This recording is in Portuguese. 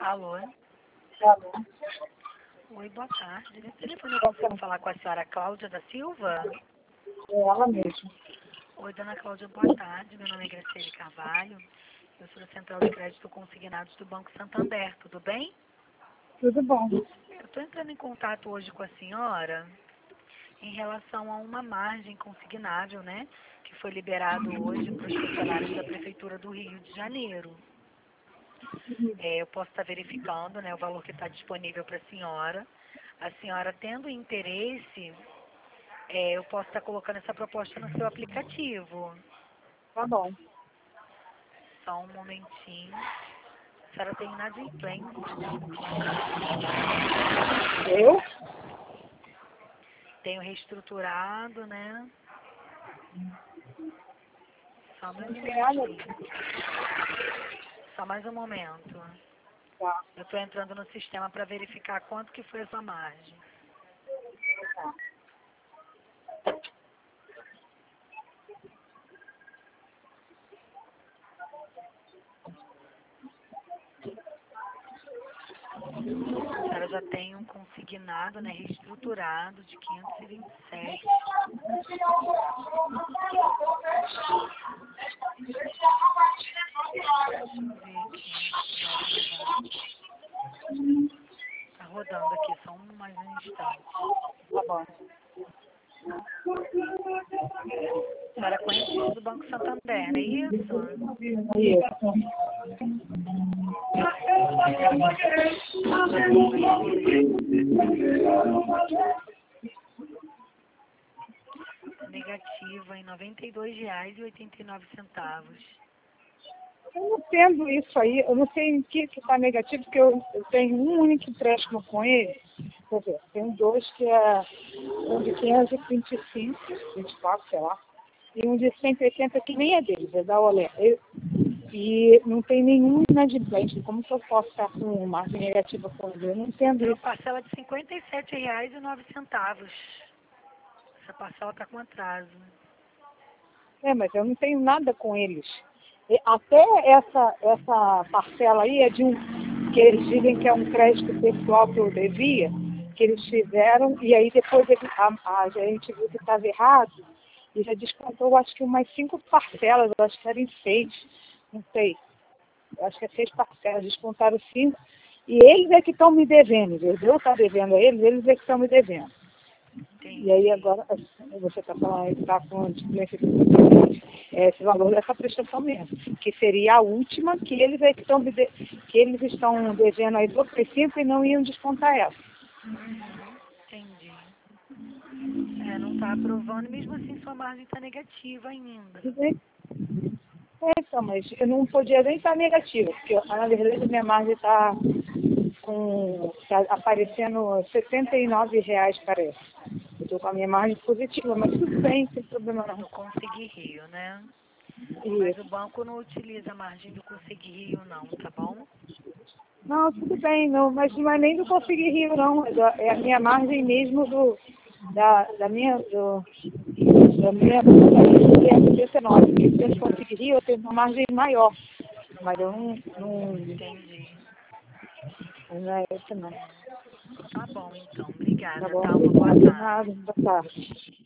Alô? Alô? Oi, boa tarde. Nesse telefone eu consigo falar com a senhora Cláudia da Silva? É ela mesma. Oi, dona Cláudia, boa tarde. Meu nome é Graciele Carvalho. Eu sou da Central de Crédito Consignados do Banco Santander. Tudo bem? Tudo bom? Eu estou entrando em contato hoje com a senhora em relação a uma margem consignável, né? Que foi liberado hoje para os funcionários da Prefeitura do Rio de Janeiro. Eu posso estar verificando, né, o valor que está disponível para a senhora. A senhora tendo interesse, eu posso estar colocando essa proposta no seu aplicativo. Tá bom. Só um momentinho. A senhora tem inadimplência. Eu? Tenho reestruturado, né? Só mais um momentinho. Só mais um momento. Tá. Eu estou entrando no sistema para verificar quanto que foi essa margem. A senhora já tem um consignado, né, reestruturado de 527. Deixa eu ver aqui. Tá rodando aqui, só mais um instante. Tá bom. A senhora é cliente do Banco Santander, não é isso? Isso. Negativa em R$ 92,89. Eu não entendo isso aí. Eu não sei em que está negativo, porque eu tenho um único empréstimo com ele. Quer dizer, tenho dois que é um de 525, 24, sei lá, e um de 180 que nem é deles, é da Olé. E não tem nenhum inadimplente. Como que eu posso estar com margem negativa com ele? Eu não entendo Tem uma isso. parcela de R$ 57,09. Essa parcela está com atraso. É, mas eu não tenho nada com eles. E até essa parcela aí é de um, que eles dizem que é um crédito pessoal que eu devia, que eles fizeram, e aí depois a gente viu que estava errado, e já descontou, acho que umas 5 parcelas, eu acho que eram 6, não sei. Eu acho que é 6 parcelas, descontaram 5, e eles é que estão me devendo, entendeu? Está devendo a eles é que estão me devendo. Entendi. E aí agora você está falando aí que está com disciplência esse valor dessa prestação mesmo, que seria a última que eles é que estão que eles estão devendo aí por 5 e não iam descontar essa. Entendi. Não está aprovando, mesmo assim sua margem está negativa ainda. Então, mas eu não podia nem estar negativa, porque na verdade minha margem está aparecendo R$ 79, parece. Eu estou com a minha margem positiva, mas tudo bem, sem problema não. No Consegui Rio, né? Mas Isso. o banco não utiliza a margem do Consegui Rio, não, tá bom? Não, tudo bem, não, mas não é nem do Conseguir Rio, não. É a minha margem mesmo da minha 79. Se eu Conseguir Rio, eu tenho uma margem maior. Mas eu Entendi. não é isso, não. Tá bom, então. Tá Obrigada, bom? tá? Uma boa tarde. Nada, boa tarde.